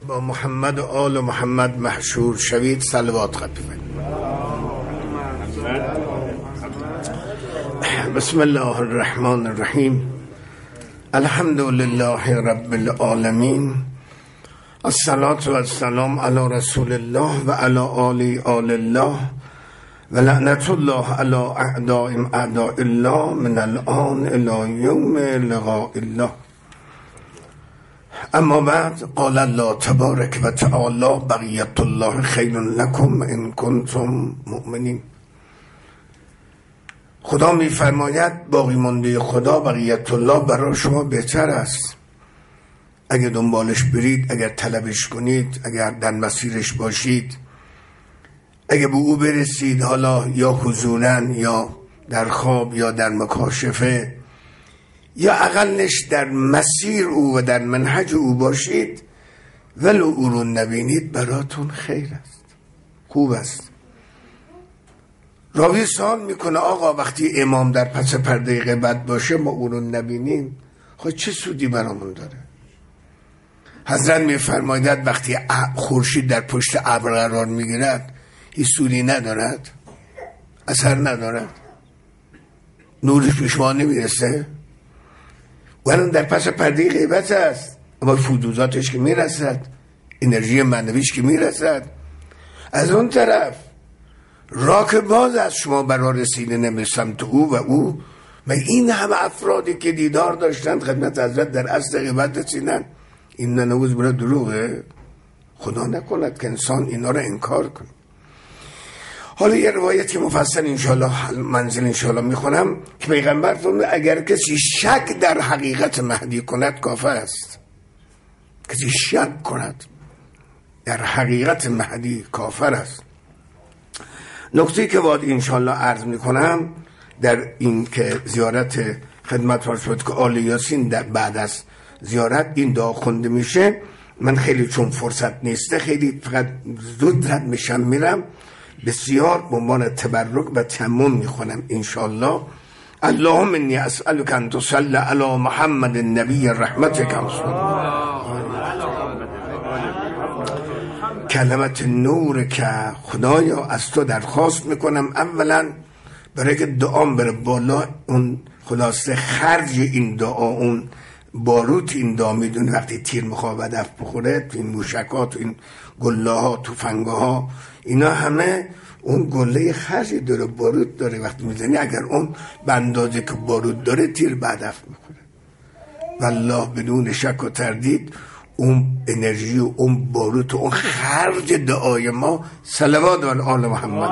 با محمد و آل محمد محشور شوید. صلوات خفیفه. بسم الله الرحمن الرحیم. الحمد لله رب العالمین. الصلاة و السلام علی رسول الله و علی آل الله و لعنت الله علی اعدائهم اعداء الله من الان الی یوم لقاء الله. اما بعد، قال الله تبارک و تعالی: بقیت الله خیر لکم ان کنتم مؤمنین. خدا میفرماید باقی مانده خدا، بقیت الله، برای شما بهتر است اگر دنبالش برید، اگر طلبش کنید، اگر در مسیرش باشید، اگر به او برسید، حالا یا حضوراً یا در خواب یا در مکاشفه، یا اقلش در مسیر او و در منهج او باشید، ولو او رو نبینید براتون خیر است، خوب است. راوی سوال میکنه آقا وقتی امام در پس پرده غیبت باشه ما او رو نبینیم، خب چه سودی برامون داره؟ حضرت میفرماید وقتی خورشید در پشت ابر قرار میگیرد هیچ سودی ندارد، اثر ندارد، نورش به شما نمیرسه، ولی در پس پرده غیبت است، اما فیوزاتش که میرسد، انرژی معنویش که میرسد. از اون طرف راک باز از شما برای رسیدن به سمت او و او و این همه افرادی که دیدار داشتند خدمت حضرت در اصل غیبت رسیدن. این نوز برای دروغه؟ خدا نکند که انسان اینا رو انکار کنه. حالا یه روایت که مفصل انشاءالله منزل انشاءالله میخونم که پیغمبر فرمود اگر کسی شک در حقیقت مهدی کند کافر است. کسی شک کند در حقیقت مهدی کافر است. نکته که باید انشاءالله عرض میکنم در این که زیارت خدمت فرسود که آل یاسین در بعد از زیارت این دعا خونده میشه، من خیلی چون فرصت نیسته خیلی فقط زود رد میشم میرم، بسیار به عنوان تبرک و تمام میخونم انشاءالله. اللهم انی اسألک ان تصلی علی محمد النبی رحمتک کلمت نور که خدایا از تو درخواست میکنم اولا برای که دعام بره بالا، اون خلاصه خرج این دعا، اون باروت این دعا میدونی وقتی تیر میخواه هدف بخوره، تو این موشکات، تو این گله ها، توفنگه ها، اینا همه اون گله خرجی داره، باروت داره، وقتی میزنی اگر اون به اندازه که باروت داره تیر به هدف میخوره. والله بدون شک و تردید اون انرژی و اون باروت و اون خرج دعای ما صلوات و آل محمد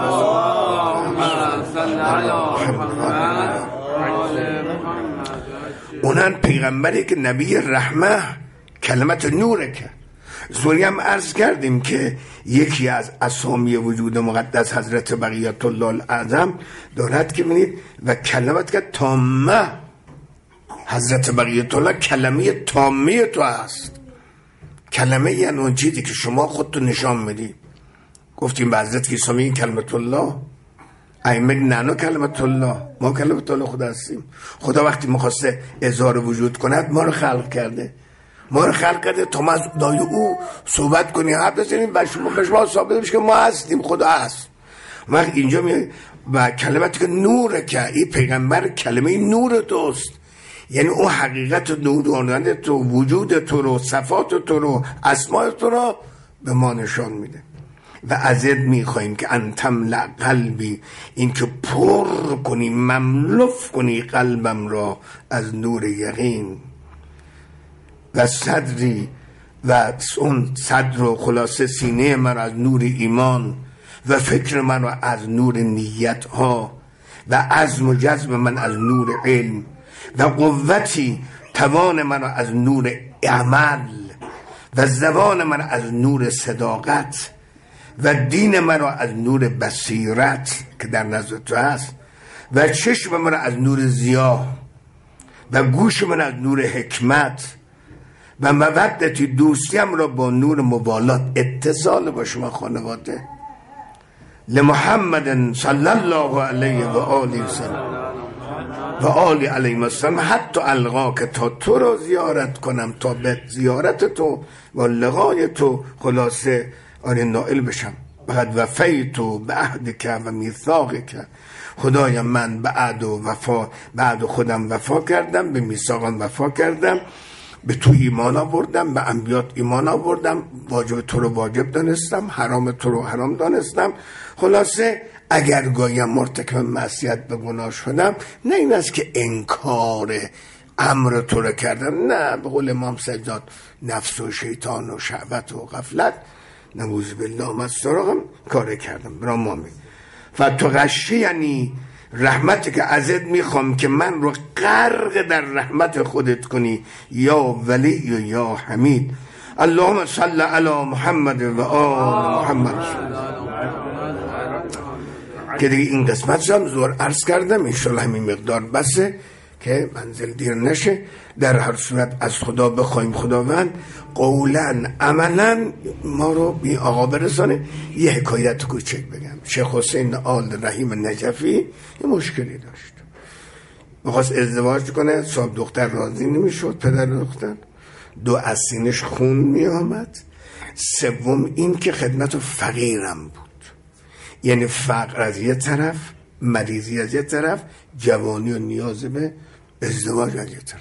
اونن پیغمبری که نبی رحمه کلمت نوره که زوری هم عرض کردیم که یکی از اسامی وجود مقدس حضرت بقیت الله الاعظم دارد که بینید و کلمت که تامه، حضرت بقیت الله کلمه تامه تو هست. کلمه یعنی اون چیزی که شما خودتو نشان میدی. گفتیم به حضرت که سامی کلمت الله ایمه نانو کلمت الله، ما کلمت الله خدا هستیم. خدا وقتی مخواسته اظهار وجود کند ما رو خلق کرده، ما رو خلق کرده تا ما از دای او صحبت کنیم، حرف بزنیم و شما ثابت بشه که ما هستیم، خدا هست. وقت اینجا میگه و کلمتی که نوره که این پیغمبر کلمه نور توست، یعنی اون حقیقت نورانیت تو، وجود تو رو، صفات تو رو، اسماء تو رو به ما نشان میده. و ازت میخواییم که انتملع قلبی، این که پر کنی، مملوف کنی قلبم را از نور یقین، و صدری و اون صدر و خلاصه سینه من از نور ایمان، و فکر من رو از نور نیت ها، و عزم و جذب من از نور علم، و قوتی توان من رو از نور عمل، و زبان من از نور صداقت، و دین من رو از نور بصیرت که در نزد تو هست، و چشم من رو از نور ضیا، و گوش من از نور حکمت، و مودتی دوستیم را با نور مبالات، اتصال با شما خانواده لمحمد صلی الله علیه و آله وسلم. و آل علیهم السلام، حتی القا که تا تو رو زیارت کنم، تا به زیارت تو و لقای تو خلاصه نائل بشم. بعد وفیت به عهدک و میثاقک، خدایا من به عهد و وفا، بعد خودم وفا کردم، به میثاقم وفا کردم، به تو ایمان آوردم، به انبیات ایمان آوردم، واجب تو رو واجب دانستم، حرام تو رو حرام دانستم. خلاصه اگر گاهی مرتکب معصیت به گناه شدم، نه این است که انکار امر تو رو کردم، نه، به قول امام سجاد نفس و شیطان و شهوت و غفلت نعوذ بالله من سراغم کار کردم. برام مامی فتغشی، یعنی رحمت که ازت میخوام که من رو غرق در رحمت خودت کنی، یا ولی و یا حمید. اللهم صل علی محمد و آل محمد. که دیگه این قسمت هم زور عرض کردم، انشالله همین مقدار بسه که منزل دیر نشه. در هر صورت از خدا بخوایم خداوند قولا عملا ما رو بی آقا برسانه. یه حکایت کوچک بگم. شیخ حسین آل رحیم نجفی یه مشکلی داشت، میخواست ازدواج کنه، صاحب دختر راضی نمیشد، پدر دختر. 2 از سینش خون میآمد. 3 این که خدمت فقیرم بود، یعنی فقر از یه طرف، مریضی از یه طرف، جوانی و نیاز به ازدواج از یه طرف.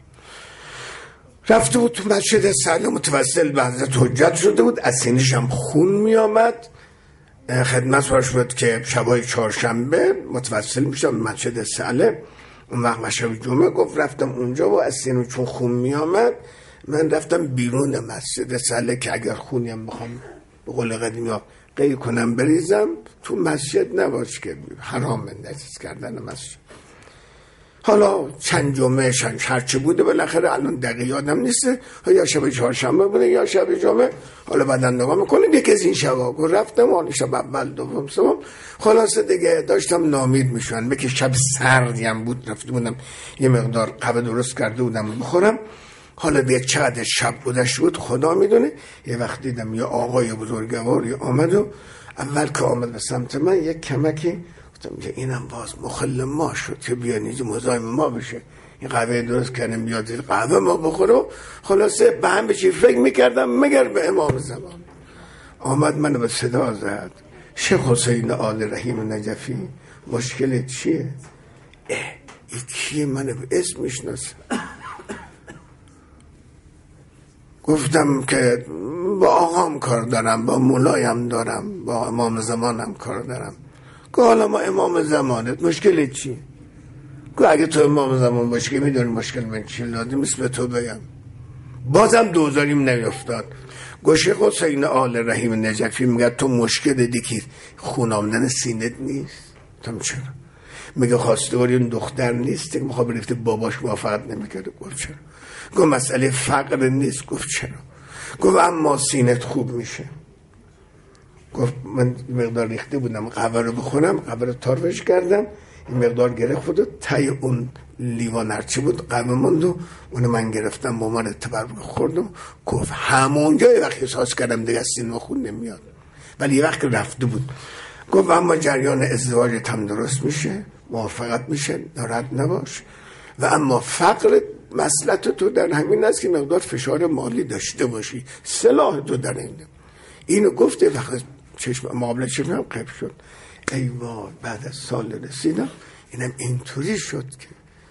رفته بود تو مسجد سهل متوسل به حضرت حجت شده بود، از سینش هم خون می آمد. خدمت براش بود که شبای 4شنبه متوسل میشم به مسجد سهل. اون وقت شب جمعه گفت رفتم اونجا و از سینم چون خون می آمد من رفتم بیرون مسجد سهل که اگر خونی هم بخوام به قول قدیمی ها قی کنم بریزم، تو مسجد نباش که حرام نجس کردن مسجد. حالا چند جمعه هرچه بوده بالاخره الان دقیق یادم نیسته، یا شب 4شنبه بوده یا شب جمعه، حالا بعدا نگاه میکنیم یکی از این شبا رفتم، حالا شب اول دوم سوم، خلاصه دیگه داشتم نامید میشون. به که شب سردی هم بود، رفته بودم یه مقدار قهوه درست کرده بودم بخورم. حالا دیگه چقدر شب گذشته بود خدا میدونه. یه وقت دیدم یه آقای بزرگواری آمد و اول که آمد به سمت من یک کمکی گفتم که اینم باز مخل ما شد که بیان اینجا مزاحم ما بشه، این قهوه درست کردم بیاد قهوه ما بخوره. خلاصه به هم چی فکر میکردم مگر به امام زمان. آمد منو به صدا زد، شیخ حسین آل رحیم نجفی مشکلت چیه؟ این کیه؟ منو به اسم میشناسه. گفتم که با آقام کار دارم، با مولایم دارم، با امام زمانم کار دارم. که حالا ما امام زمانت مشکل چی؟ که اگه تو امام زمان باشی که میدونی مشکل من چی، لازم است به تو بگم. بازم دوزاریم نیفتاد. گوشه حسین آل رحیم نجفی میگه تو مشکل دیگه خون آمدن سینت نیست. تم چرا؟ میگه خواستگاری اون دختر نیست که میخواد بریفته باباش موافقت نمیکرده. گفت چرا؟ گفت مسئله فقر نیست. گفت چرا؟ گفت اما سینت خوب میشه. گفت من مقدار ریخته بودم قهوه رو بخونم، قهوه رو تاروش کردم، این مقدار گرفت بود و تای اون لیوان هرچی بود قهوه موند و اونو من گرفتم با من اتبر خوردم. گفت همونجا یه وقت احساس کردم دیگه سین و خون نمیاد، ولی یه وقت رفته بود. گفت اما جریان ازدواجت هم درست میشه، موافقت میشه، ناراحت نباش. و اما فقر مسئلت تو در همین است که مقدار فشار مالی داشته باشی، سلاح تو در اینو گفته. وقت مقابل چشمم قیب شد. ای وای بعد از سال رسیدم اینم اینطوری شد که،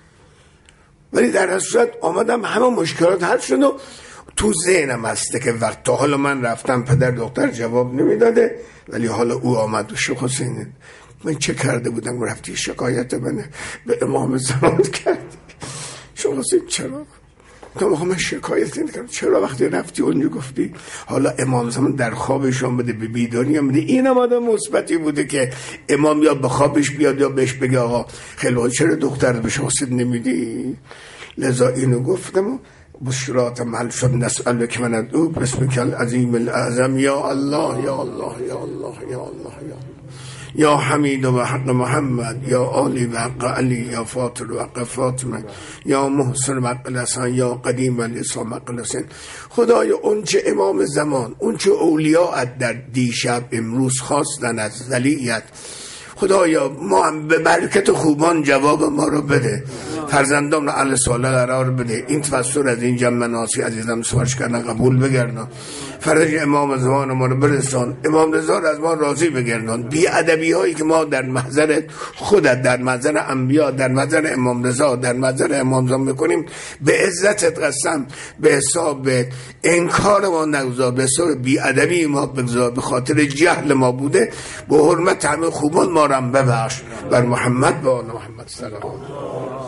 ولی در هر صورت آمدم همه مشکلات حل شد و تو ذهنم هسته که وقت تا حالا من رفتم پدر دختر جواب نمیداده، ولی حالا او آمد و شیخ حسین من چه کرده بودم؟ رفتی شکایت منه به امام زمان کردی. شیخ حسین چرا؟ که من شکایت نمی‌کردم. چرا وقتی رفتی اونجا گفتی حالا امام زمان در خوابش آمده به بیداری آمده؟ این هم آدم مثبتی بوده که امام یا به خوابش بیاد یا بهش بگه آقا خیلی چرا دختر بهش حسد نمیدی؟ لذا اینو گفتم و بشرات محل شد. نسأل که من ادعو بسمک العظیم الاعظم یا الله یا الله یا الله یا الله یا الله یا حمید و حق محمد یا آلی و حق علی یا فاطر و حق فاطمه یا محسن و حق الحسن یا قدیم و الاسلام و حق الحسن. خدای اون چه امام زمان، اون چه اولیاءت در دیشب امروز خواستن از ولیت، خدایا ما هم به برکت خوبان جواب ما رو بده، فرزندان رو اهل صالح قرار بده. این تفسیر از این جمع مناسی عزیزم سفارش کردن قبول بگردن، فرج امام زمان ما رو برسان، امام رضا رو از ما راضی بگردن. بی ادبی هایی که ما در محضر خودت، در محضر انبیا، در محضر امام رضا، در محضر امام زمان میکنیم، به عزتت قسم به حساب انکار ما نگذار، به حساب بی ادبی ما بگذار، به خاطر جهل ما بوده. به حرمت همه خوبان ما رو هم ببخش. بر محمد و آل محمد سلام.